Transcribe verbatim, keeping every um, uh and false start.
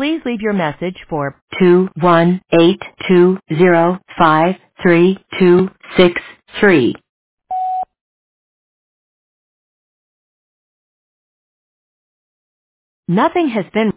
Please leave your message for two one eight two zero five three two six three. Nothing has been